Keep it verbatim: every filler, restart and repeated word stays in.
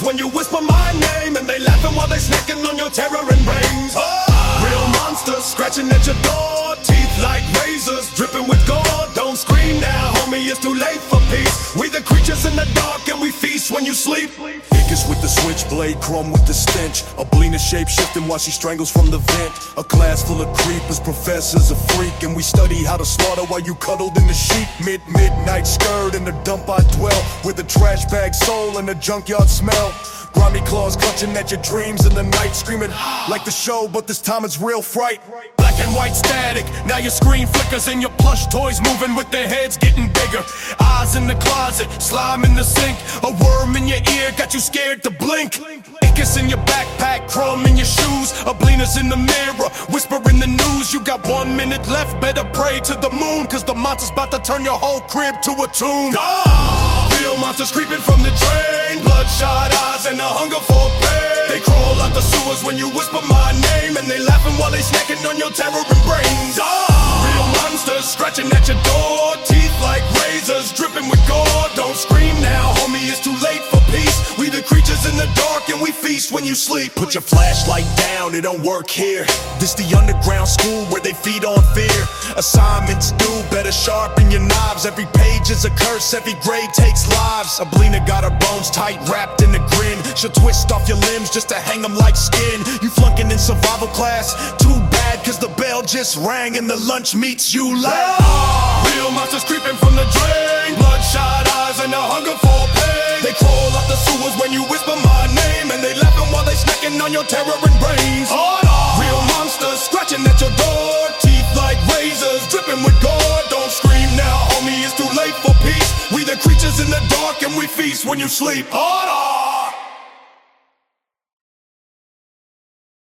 when you whisper my name, and they laughing while they snacking on your terror and brains. Real monsters scratching at your door, teeth like razors dripping with gore. Don't scream now, homie, it's too late for peace. We the creatures in the dark and we feast when you sleep. Icarus with the switchblade, Chrome with the stench. Ablina shape shifting while she strangles from the vent. A class full of creepers, professors a freak, and we study how to slaughter while you cuddled in the sheet. Mid midnight skirt in the dump I dwell, with a trash bag soul and a junkyard smell. Grimy claws clutching at your dreams in the night, screaming like the show, but this time it's real fright. Black and white static, now your screen flickers and your plush toys moving with their heads getting bigger. Eyes in the closet, slime in the sink, a worm in your ear got you scared to blink. Icarus in your backpack, Chrome in your shoes, Ablina's in the mirror, whispering the news. You got one minute left, better pray to the moon, cause the monster's about to turn your whole crib to a tomb. Ah! Real monsters creeping from the drain, bloodshot eyes and a hunger for pain. They crawl out the sewers when you whisper my name, and they laughing while they snacking on your terror and brains. Ah! Real monsters scratching at your door, teeth like razors dripping with gore. Don't scream now, homie, it's too late for peace. We the creatures in the dark and we feast when you sleep. Put your flashlight down, it don't work here. This the underground school where they feed on fear. Assignments due, better sharpen your knives. Every page is a curse, every grade takes lives. Ablina got her bones tight, wrapped in a grin. She'll twist off your limbs just to hang them like skin. You flunking in survival class, too bad, cause the bell just rang and the lunch meets you last. Real monsters creeping from the drain, bloodshot eyes and a hunger for pain. They crawl out the sewers when you whisper my name, and they laughing while they snacking on your terror and brains. Oh, no. Real monsters scratching at your door, teeth like razors dripping with gore. Don't scream now, homie, it's too late for peace. We the creatures in the dark and we feast when you sleep. Oh, no.